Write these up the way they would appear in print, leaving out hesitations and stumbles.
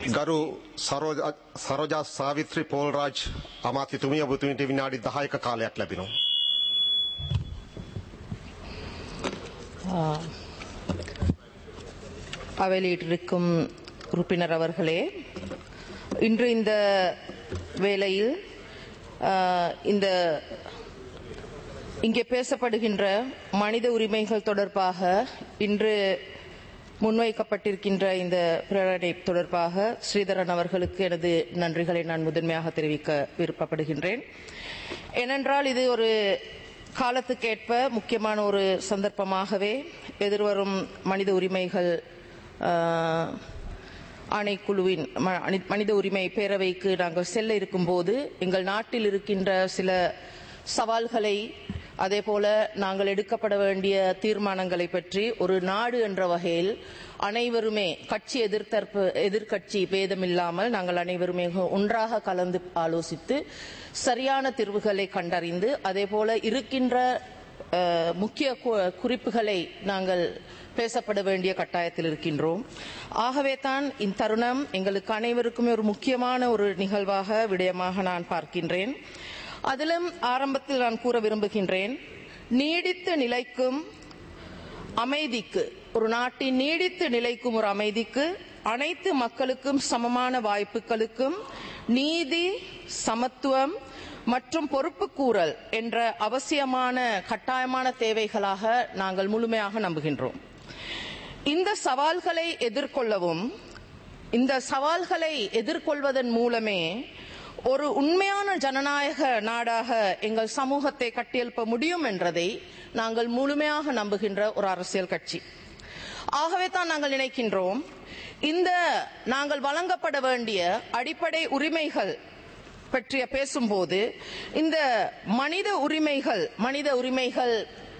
ගරු සරෝජා සාවිත්‍රි පෝල්රාජ් අමාත්‍යතුමිය ඔබතුමීට විනාඩි 10ක කාලයක් ලැබෙනවා. அவையிலிருக்கும் உறுப்பினர் அவர்களே, இன்று இந்த வேளையில் இங்கே பேசப்படுகின்ற மனித உரிமைகள் தொடர்பாக இன்று முன்வைக்கப்பட்டிருக்கின்ற இந்த பிரேரணை தொடர்பாக ஸ்ரீதரன் அவர்களுக்கு எனது நன்றிகளை நான் முதன்மையாக தெரிவிக்க விருப்பப்படுகின்றேன். ஏனென்றால் இது ஒரு காலத்துக்கேற்ப முக்கியமான ஒரு சந்தர்ப்பமாகவே எதிர்வரும் மனித உரிமைகள் ஆணைக்குழுவின் மனித உரிமை பேரவைக்கு நாங்கள் செல்ல இருக்கும்போது எங்கள் நாட்டில் இருக்கின்ற சில சவால்களை, அதேபோல நாங்கள் எடுக்கப்பட வேண்டிய தீர்மானங்களை பற்றி ஒரு நாடு என்ற வகையில் அனைவருமே கட்சி எதிர்கட்சி பேதமில்லாமல் நாங்கள் அனைவருமே ஒன்றாக கலந்து ஆலோசித்து சரியான தீர்வுகளை கண்டறிந்து அதேபோல இருக்கின்ற முக்கிய குறிப்புகளை நாங்கள் பேசப்பட வேண்டிய கட்டாயத்தில் இருக்கின்றோம். ஆகவே தான் இந்த தருணம் எங்களுக்கு அனைவருக்குமே ஒரு முக்கியமான ஒரு நிகழ்வாக விடயமாக நான் பார்க்கின்றேன். அதிலும் ஆரம்பத்தில் நான் கூற விரும்புகின்றேன், நீடித்து நிலைக்கும் அமைதிக்கு, ஒரு நாட்டின் நீடித்து நிலைக்கும் ஒரு அமைதிக்கு அனைத்து மக்களுக்கும் சமமான வாய்ப்புகளுக்கும் நீதி, சமத்துவம் மற்றும் பொறுப்புக்கூறல் என்ற அவசியமான கட்டாயமான தேவைகளாக நாங்கள் முழுமையாக நம்புகின்றோம். இந்த சவால்களை எதிர்கொள்ளவும், இந்த சவால்களை எதிர்கொள்வதன் மூலமே ஒரு உண்மையான ஜனநாயக நாடாக எங்கள் சமூகத்தை கட்டியெழுப்ப முடியும் என்றதை நாங்கள் முழுமையாக நம்புகின்ற ஒரு அரசியல் கட்சி. ஆகவே தான் நாங்கள் நினைக்கின்றோம், இந்த நாங்கள் வழங்கப்பட வேண்டிய அடிப்படை உரிமைகள் பற்றிய பேசும்போது இந்த மனித உரிமைகள்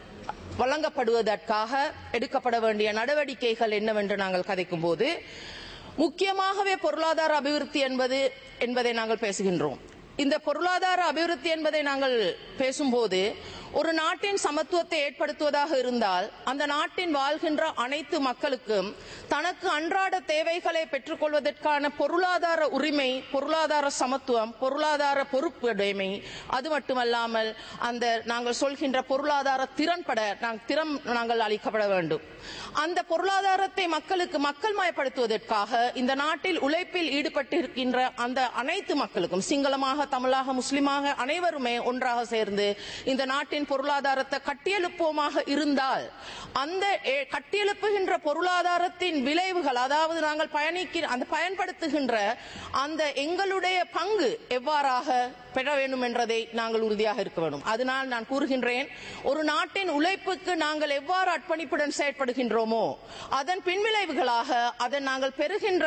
வழங்கப்படுவதற்காக எடுக்கப்பட வேண்டிய நடவடிக்கைகள் என்னவென்று நாங்கள் கதைக்கும் போது முக்கியமாகவே பொருளாதார அபிவிருத்தி என்பதை நாங்கள் பேசுகின்றோம். இந்த பொருளாதார அபிவிருத்தி என்பதை நாங்கள் பேசும்போது ஒரு நாட்டின் சமத்துவத்தை ஏற்படுத்துவதாக இருந்தால் அந்த நாட்டின் வாழ்கின்ற அனைத்து மக்களுக்கும் தனக்கு அன்றாட தேவைகளை பெற்றுக்கொள்வதற்கான பொருளாதார உரிமை, பொருளாதார சமத்துவம், பொருளாதார பொறுப்புடைமை, அது மட்டுமல்லாமல் அந்த நாங்கள் சொல்கின்ற பொருளாதார திறன்பட நாங்கள் அளிக்கப்பட வேண்டும். அந்த பொருளாதாரத்தை மக்களுக்கு மக்கள்மயப்படுத்துவதற்காக இந்த நாட்டில் உழைப்பில் ஈடுபட்டிருக்கின்ற அந்த அனைத்து மக்களுக்கும், சிங்களமாக, தமிழாக, முஸ்லிமாக அனைவருமே ஒன்றாக சேர்ந்து இந்த நாட்டின் பொருளாதாரத்தை கட்டியெழுப்போமாக இருந்தால் அந்த கட்டியெழுப்புகின்ற பொருளாதாரத்தின் விளைவுகள், அதாவது நாங்கள் பயன்படுத்துகின்ற அந்த எங்களுடைய பங்கு எவ்வாறாக பெற வேண்டும் என்றதை நாங்கள் உறுதியாக இருக்க வேண்டும். அதனால் நான் கூறுகின்றேன், ஒரு நாட்டின் உழைப்புக்கு நாங்கள் எவ்வாறு அர்ப்பணிப்புடன் செயற்படுகின்றோமோ அதன் பின்விளைவுகளாக அதன் நாங்கள் பெறுகின்ற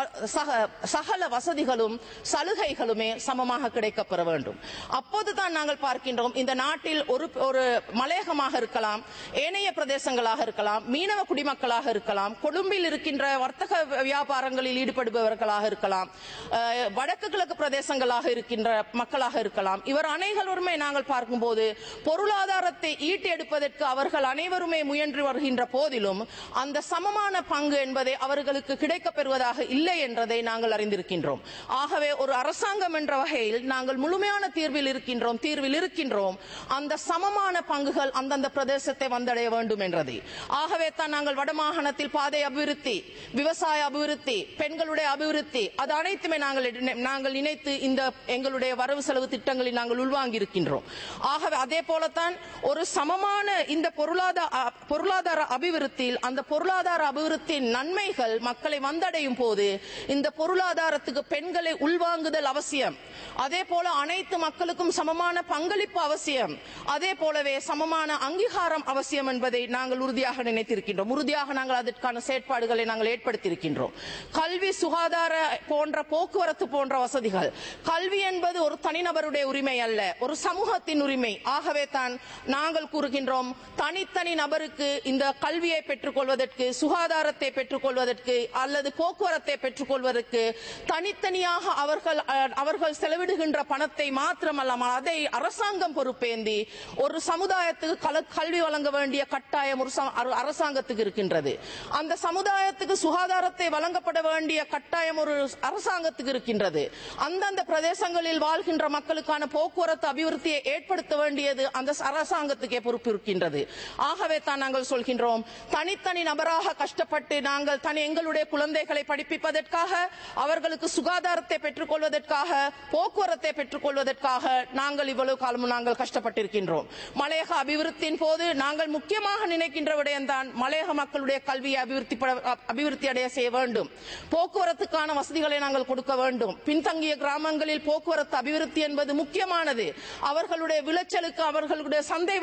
சகல வசதிகளும் சலுகைகளுமே சமமாக கிடைக்கப்பெற வேண்டும். அப்போதுதான் நாங்கள் பார்க்கின்றோம், இந்த நாட்டில் ஒரு மலையகமாக இருக்கலாம், ஏனைய பிரதேசங்களாக இருக்கலாம், மீனவ குடிமக்களாக இருக்கலாம், கொழும்பில் இருக்கின்ற வர்த்தக வியாபாரங்களில் ஈடுபடுபவர்களாக இருக்கலாம், வடக்கு கிழக்கு பிரதேசங்களாக இருக்கின்ற மக்களாக இருக்கலாம், இவர் அனைவருமே நாங்கள் பார்க்கும்போது பொருளாதாரத்தை ஈட்டி எடுப்பதற்கு அவர்கள் அனைவருமே முயன்று வருகின்ற போதிலும் அந்த சமமான பங்கு என்பதை அவர்களுக்கு கிடைக்கப் பெறுவதாக இல்லை என்றதை நாங்கள் அறிந்திருக்கின்றோம். ஆகவே ஒரு அரசாங்கம் என்ற வகையில் நாங்கள் முழுமையான தீர்வில் இருக்கின்றோம் அந்த சமமான பங்குகள் அந்தந்த பிரதேசத்தை வந்தடைய வேண்டும் என்றதை. ஆகவே தான் நாங்கள் வடமாகாணத்தில் பாதை அபிவிருத்தி, விவசாய அபிவிருத்தி, பெண்களுடைய அபிவிருத்தி, அது அனைத்துமே நாங்கள் இணைத்து இந்த எங்களுடைய வரவு செலவு திட்டங்களில் நாங்கள் உள்வாங்கி இருக்கின்றோம். ஆகவே அதே போலத்தான் ஒரு சமமான இந்த பொருளாதார அபிவிருத்தியில் அந்த பொருளாதார அபிவிருத்தியின் நன்மைகள் மக்களை வந்தடையும் போது இந்த பொருளாதாரத்துக்கு பெண்களை உள்வாங்குதல் அவசியம். அதே போல அனைத்து மக்களுக்கும் சமமான பங்களிப்பு அவசியம். அதே போலவே சமமான அங்கீகாரம் அவசியம் என்பதை நாங்கள் உறுதியாக நினைத்திருக்கின்றோம். உறுதியாக நாங்கள் அதற்கான செயற்பாடுகளை நாங்கள் ஏற்படுத்தியிருக்கின்றோம். கல்வி, சுகாதார போன்ற போக்குவரத்து போன்ற வசதிகள், கல்வி என்பது ஒரு தனிநபருடைய உரிமை அல்ல, ஒரு சமூகத்தின் உரிமை. ஆகவே தான் நாங்கள் கூறுகின்றோம், தனித்தனி நபருக்கு இந்த கல்வியை பெற்றுக்கொள்வதற்கு, சுகாதாரத்தை பெற்றுக்கொள்வதற்கு அல்லது போக்குவரத்தை பெற்றுக்கொள்வதற்கு தனித்தனியாக அவர்கள் செலவிடுகின்ற பணத்தை மாத்திரமல்லாமல் அதை அரசாங்கம் பொறுப்பேந்தி ஒரு சமுதாயத்துக்கு கல்வி வழங்க வேண்டிய கட்டாயம் ஒரு அரசாங்கத்துக்கு இருக்கின்றது. அந்த சமுதாயத்துக்கு சுகாதாரத்தை வழங்கப்பட வேண்டிய கட்டாயம் ஒரு அரசாங்கத்துக்கு இருக்கின்றது. அந்தந்த பிரதேசங்களில் வாழ்கின்ற மக்களுக்கான போக்குவரத்து அபிவிருத்தியை ஏற்படுத்த வேண்டியது அந்த அரசாங்கத்துக்கே பொறுப்பு இருக்கின்றது. ஆகவே தான் நாங்கள் சொல்கின்றோம், தனித்தனி நபராக கஷ்டப்பட்டு நாங்கள் எங்களுடைய குழந்தைகளை படிப்பிப்பதற்காக, அவர்களுக்கு சுகாதாரத்தை பெற்றுக் கொள்வதற்காக, போக்குவரத்தை பெற்றுக் கொள்வதற்காக நாங்கள் இவ்வளவு காலமும் நாங்கள் கஷ்டப்பட்டிருக்கின்றோம். மலையக அபிவிருத்தியின் போது நாங்கள் முக்கியமாக நினைக்கின்ற விடயம்தான் மலையக மக்களுடைய கல்வியை அபிவிருத்தி அடைய செய்ய வேண்டும். போக்குவரத்துக்கான வசதிகளை நாங்கள் கொடுக்க வேண்டும். பின்தங்கிய கிராமங்களில் போக்குவரத்து அபிவிருத்தி என்பது முக்கியமானது. அவர்களுடைய விளைச்சலுக்கு, அவர்களுடைய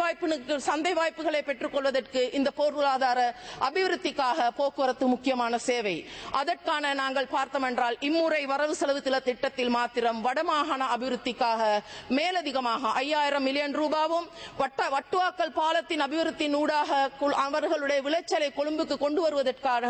சந்தை வாய்ப்புகளை பெற்றுக் கொள்வதற்கு இந்த பொருளாதார அபிவிருத்திக்காக போக்குவரத்து முக்கியமான சேவை. அதற்கான நாங்கள் பார்த்தோம் என்றால் இம்முறை வரவு செலவு திட்டத்தில் மாத்திரம் வடமாகாண அபிவிருத்திக்காக மேலதிகமாக 5000 மில்லியன் ரூபாவும், வட்டுவாக்கல் பாலத்தின் அபிவிருத்தியின் ஊடாக அவர்களுடைய விளைச்சலை கொழும்புக்கு கொண்டு வருவதற்காக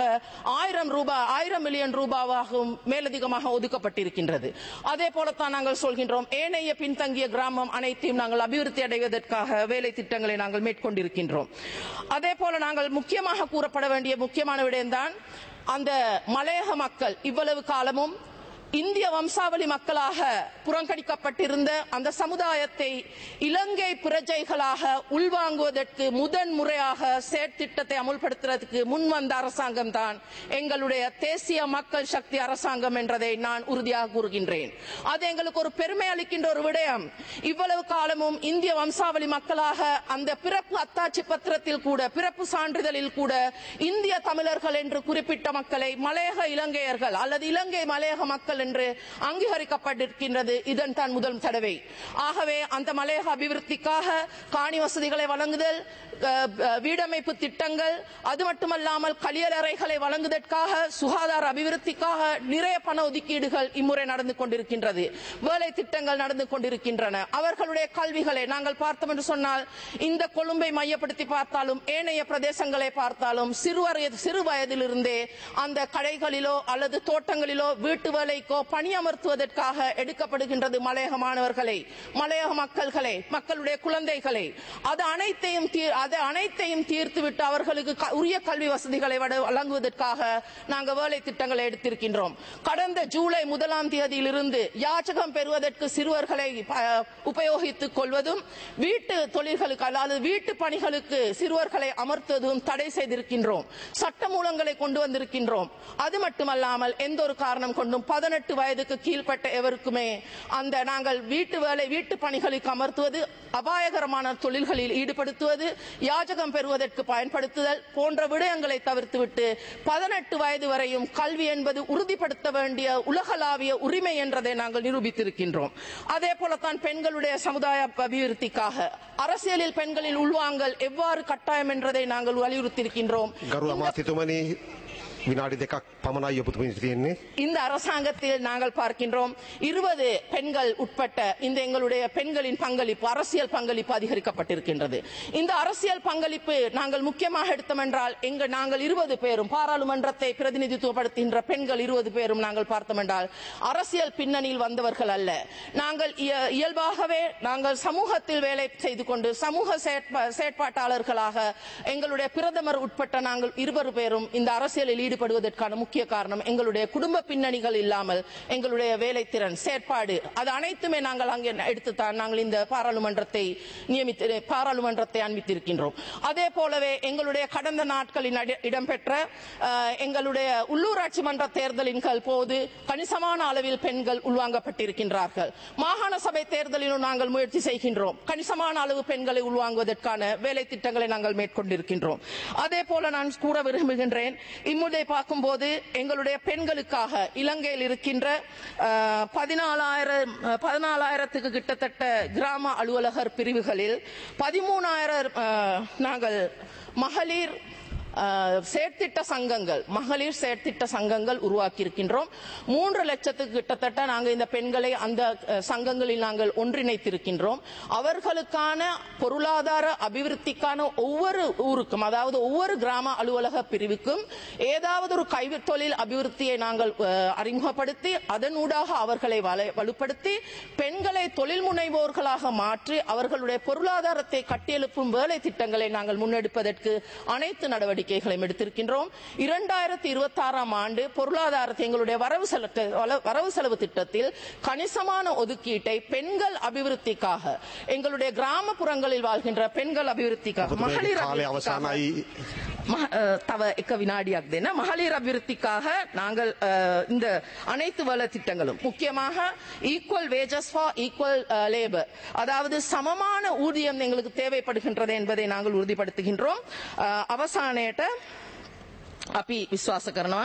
1000 மில்லியன் ரூபாவாகவும் மேலதிகமாக ஒதுக்கப்பட்டிருக்கின்றது. அதே போலத்தான் நாங்கள் சொல்கின்றோம், ஏனைய பின்தங்கிய கிராமம் அனைத்தையும் நாங்கள் அபிவிருத்தி அடைவதற்காக வேலை திட்டங்களை நாங்கள் மேற்கொண்டிருக்கின்றோம். அதே போல நாங்கள் முக்கியமாக கூறப்பட வேண்டிய முக்கியமான விடயம்தான், அந்த மலையக மக்கள் இவ்வளவு காலமும் இந்திய வம்சாவளி மக்களாக புறக்கணிக்கப்பட்டிருந்த அந்த சமுதாயத்தை இலங்கை பிரஜைகளாக உள்வாங்குவதற்கு முதன்முறையாக செயற்திட்டத்தை அமுல்படுத்துவதற்கு முன்வந்த அரசாங்கம் தான் எங்களுடைய தேசிய மக்கள் சக்தி அரசாங்கம் என்றதை நான் உறுதியாக கூறுகின்றேன். அது எங்களுக்கு ஒரு பெருமை அளிக்கின்ற ஒரு விடயம். இவ்வளவு காலமும் இந்திய வம்சாவளி மக்களாக அந்த பிறப்பு அத்தாட்சி பத்திரத்தில் கூட, பிறப்பு சான்றிதழில் கூட இந்திய தமிழர்கள் என்று குறிப்பிட்ட மக்களை மலையக இலங்கையர்கள் அல்லது இலங்கை மலையக மக்கள் என்று அங்கீகரிக்கப்பட்டிருக்கின்றது. இதன் தான் முதல் தடவை. ஆகவே அந்த மலையக அபிவிருத்திக்காக காணி வசதிகளை வழங்குதல், வீடமைப்பு திட்டங்கள், அது மட்டுமல்லாமல் கழியலறைகளை வழங்குவதற்காக, சுகாதார அபிவிருத்திக்காக நிறைய பண ஒதுக்கீடுகள் இம்முறை நடந்து கொண்டிருக்கின்றது. வேலை திட்டங்கள் நடந்து கொண்டிருக்கின்றன. அவர்களுடைய கல்விகளை நாங்கள் பார்த்தோம் என்று சொன்னால், இந்த கொழும்பை மையப்படுத்தி பார்த்தாலும் ஏனைய பிரதேசங்களை பார்த்தாலும் சிறு வயதிலிருந்தே அந்த கடைகளிலோ அல்லது தோட்டங்களிலோ வீட்டு வேலைக்கோ பணியமர்த்துவதற்காக எடுக்கப்படுகின்றது மலையக மாணவர்களை, மலையக மக்களுடைய குழந்தைகளை. அது அனைத்தையும் தீர்த்துவிட்டு அவர்களுக்கு உரிய கல்வி வசதிகளை வழங்குவதற்காக நாங்கள் வேலை திட்டங்களை எடுத்திருக்கின்றோம். கடந்த ஜூலை 1ஆம் தேதியிலிருந்து யாச்சகம் பெறுவதற்கு சிறுவர்களை உபயோகித்துக் கொள்வதும், வீட்டு தொழில்களுக்கு அதாவது வீட்டு பணிகளுக்கு சிறுவர்களை அமர்த்துவதும் தடை செய்திருக்கின்றோம். சட்டமூலங்களை கொண்டு வந்திருக்கின்றோம். அது மட்டுமல்லாமல் எந்த ஒரு காரணம் கொண்டும் 18 வயதுக்கு கீழ்பட்ட எவருக்குமே அந்த நாங்கள் வீட்டு பணிகளுக்கு அமர்த்துவது, அபாயகரமான தொழில்களில் ஈடுபடுத்துவது, யாஜகம் பெறுவதற்கு பயன்படுத்துதல் போன்ற விடயங்களை தவிர்த்துவிட்டு 18 வயது வரையும் கல்வி என்பது உறுதிப்படுத்த வேண்டிய உலகளாவிய உரிமை என்றதை நாங்கள் நிரூபித்திருக்கின்றோம். அதே போலத்தான் பெண்களுடைய சமுதாய அபிவிருத்திக்காக அரசியலில் பெண்களின் உள்வாங்கல் எவ்வாறு கட்டாயம் என்றதை நாங்கள் வலியுறுத்தியிருக்கின்றோம். இந்த அரசாங்கத்தில் நாங்கள் பார்க்கின்றோம் 20 பெண்கள் உட்பட்ட இந்த எங்களுடைய பெண்களின் பங்களிப்பு, அரசியல் பங்களிப்பு அதிகரிக்கப்பட்டிருக்கின்றது. இந்த அரசியல் பங்களிப்பு நாங்கள் முக்கியமாக எடுத்தோம் என்றால், நாங்கள் 20 பேரும் பாராளுமன்றத்தை பிரதிநிதித்துவப்படுத்துகின்ற பெண்கள் 20 பேரும் நாங்கள் பார்த்தோம் என்றால் அரசியல் பின்னணியில் வந்தவர்கள் அல்ல. நாங்கள் இயல்பாகவே நாங்கள் சமூகத்தில் வேலை செய்து கொண்டு சமூக செயற்பாட்டாளர்களாக எங்களுடைய பிரதமர் உட்பட்ட நாங்கள் 20 பேரும் இந்த அரசியலில் ஈடுபடுவதற்கான முக்கிய காரணம் எங்களுடைய குடும்ப பின்னணிகள் இல்லாமல் எங்களுடைய வேலை திறன், செயற்பாடு, அது அனைத்துமே நாங்கள் அங்கே எடுத்துத்தான் நாங்கள் இந்த பாராளுமன்றத்தை அனுமதித்திருக்கின்றோம். அதே போலவே எங்களுடைய கடந்த நாட்களில் இடம்பெற்ற எங்களுடைய உள்ளூராட்சி மன்ற தேர்தலின் போது கணிசமான அளவில் பெண்கள் உள்வாங்கப்பட்டிருக்கின்றார்கள். மாகாண சபை தேர்தலிலும் நாங்கள் முயற்சி செய்கின்றோம். கணிசமான அளவு பெண்களை உள்வாங்குவதற்கான வேலை திட்டங்களை நாங்கள் மேற்கொண்டிருக்கின்றோம். அதே போல நான் கூற விரும்புகின்றேன், இம்முறை பார்க்கும்போது எங்களுடைய பெண்களுக்காக இலங்கையில் இருக்கின்ற 14,000க்கு கிட்டத்தட்ட கிராம அலுவலகர் பிரிவுகளில் 13,000 நாங்கள் மகளிர் செயற்திட்ட சங்கங்கள், மகளிர் செயற்திட்ட சங்கங்கள் உருவாக்கி இருக்கின்றோம். 3 லட்சத்துக்கு கிட்டத்தட்ட நாங்கள் இந்த பெண்களை அந்த சங்கங்களில் நாங்கள் ஒன்றிணைத்திருக்கின்றோம். அவர்களுக்கான பொருளாதார அபிவிருத்திக்கான ஒவ்வொரு ஊருக்கும், அதாவது ஒவ்வொரு கிராம அலுவலக பிரிவுக்கும் ஏதாவது ஒரு கைத்தொழில் அபிவிருத்தியை நாங்கள் அறிமுகப்படுத்தி அதனூடாக அவர்களை வலுப்படுத்தி பெண்களை தொழில் முனைவோர்களாக மாற்றி அவர்களுடைய பொருளாதாரத்தை கட்டியெழுப்பும் வேலை திட்டங்களை நாங்கள் முன்னெடுப்பதற்கு அனைத்து நடவடிக்கைகளையும் எடுத்திருக்கின்றோம். 2026ஆம் ஆண்டு பொருளாதாரத்தை எங்களுடைய வரவு செலவு திட்டத்தில் கணிசமான ஒதுக்கீட்டை பெண்கள் அபிவிருத்திக்காக, எங்களுடைய கிராமப்புறங்களில் வாழ்கின்ற பெண்கள் அபிவிருத்திக்காக, மகளிர் தவ එක විනාඩියක් දෙන්න மகளிர் அபிவிருத்திக்காக நாங்கள் இந்த அனைத்து வள திட்டங்களும், முக்கியமாக equal wages for equal labour, அதாவது சமமான ஊதியம் எங்களுக்கு தேவைப்படுகின்றது என்பதை நாங்கள் உறுதிப்படுத்துகின்றோம். අවසානයට අපි විශ්වාස කරනවා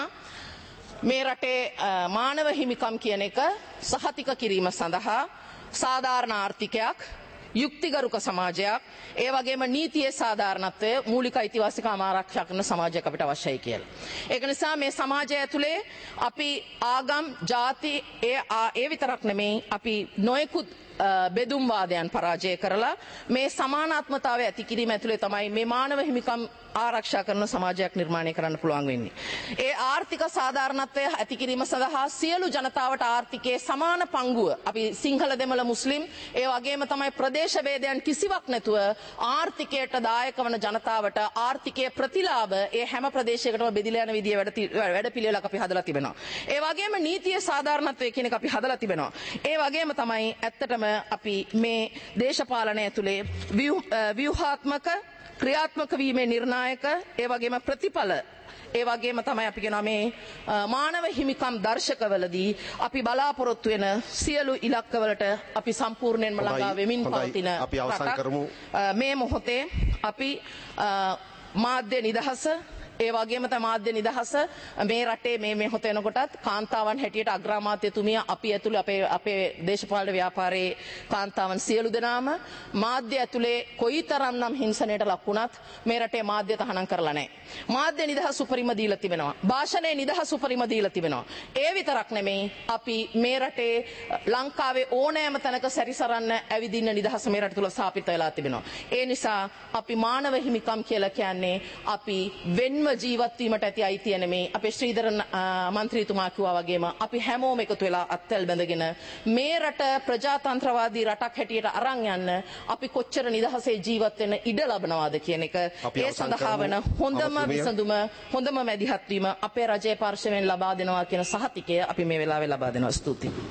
මේ රටේ මානව හිමිකම් කියන එක සහතික කිරීම සඳහා සාධාරණ ආර්ථිකයක්, යුක්තිගරුක සමාජයක්, ඒ වගේම නීතියේ සාධාරණත්වය, මූලික අයිතිවාසිකම් ආරක්ෂා කරන සමාජයක් අපිට අවශ්‍යයි කියලා. ඒක නිසා මේ සමාජය ඇතුලේ අපි ආගම්, ජාති ඒ විතරක් නෙමෙයි, අපි නොයෙකුත් බෙදුම් වාදයන් පරාජය කරලා මේ සමානාත්මතාවය ඇති කිරීම ඇතුලේ තමයි මේ මානව හිමිකම් ආරක්ෂා කරන සමාජයක් නිර්මාණය කරන්න පුළුවන් වෙන්නේ. ඒ ආර්ථික සාධාරණත්වය ඇති කිරීම සඳහා සියලු ජනතාවට ආර්ථිකයේ සමාන පංගුව, අපි සිංහල, දෙමළ, මුස්ලිම් ඒ වගේම තමයි ප්‍රදේශ වේදයන් කිසිවක් නැතුව ආර්ථිකයට දායක වන ජනතාවට ආර්ථිකයේ ප්‍රතිලාභ ඒ හැම ප්‍රදේශයකටම බෙදලා යන විදිය වැඩපිළිවෙලක් අපි හදලා තිබෙනවා. ඒ වගේම නීතියේ සාධාරණත්වය කියන එක අපි හදලා තිබෙනවා. ඒ වගේම තමයි ඇත්තටම අපි මේ දේශපාලනය ඇතුලේ ව්‍යුහාත්මක ක්‍රියාත්මක වීමේ නිර්ණායක, ඒ වගේම ප්‍රතිඵල, ඒ වගේම තමයි අපි කියනවා මේ මානව හිමිකම් දර්ශකවලදී අපි බලාපොරොත්තු වෙන සියලු ඉලක්කවලට අපි සම්පූර්ණයෙන්ම ළඟා වෙමින් පවතින අපි අවසන් කරමු. මේ මොහොතේ අපි මාධ්‍ය නිදහස, ඒ වගේම තමයි මාධ්‍ය නිදහස මේ රටේ මේ මොහොත වෙනකොටත් කාන්තාවන් හැටියට අග්‍රාමාත්‍යතුමිය, අපි ඇතුළේ අපේ දේශපාලන ව්‍යාපාරයේ කාන්තාවන් සියලු දෙනාම මාධ්‍ය ඇතුලේ කොයිතරම්නම් හිංසනයට ලක් වුණත් මේ රටේ මාධ්‍ය තහනම් කරලා නැහැ. මාධ්‍ය නිදහස උපරිම දීලා තිබෙනවා. භාෂණයේ නිදහස උපරිම දීලා තිබෙනවා. ඒ විතරක් නෙමෙයි, අපි මේ රටේ ලංකාවේ ඕනෑම තැනක සැරිසරන්න ඇවිදින්න නිදහස මේ රට තුල ස්ථාපිත වෙලා තිබෙනවා. ඒ නිසා අපි මානව හිමිකම් කියලා කියන්නේ අපි වෙන්ව ජීවත් වීමට ඇති අයිතිය නෙමෙයි. අපේ ශ්‍රීධරන් මන්ත්‍රීතුමා කිව්වා වගේම අපි හැමෝම එකතු වෙලා අත්වැල් බැඳගෙන මේ රට ප්‍රජාතන්ත්‍රවාදී රටක් හැටියට අරන් යන්න අපි කොච්චර නිදහසේ ජීවත් වෙන්න ඉඩ ලබනවාද කියන එක, ඒ සඳහා වන හොඳම විසඳුම, හොඳම මැදිහත් වීම අපේ රජයේ පාර්ශවයෙන් ලබා දෙනවා කියන සහතිකය අපි මේ වෙලාවේ ලබා දෙනවා. ස්තුතියි.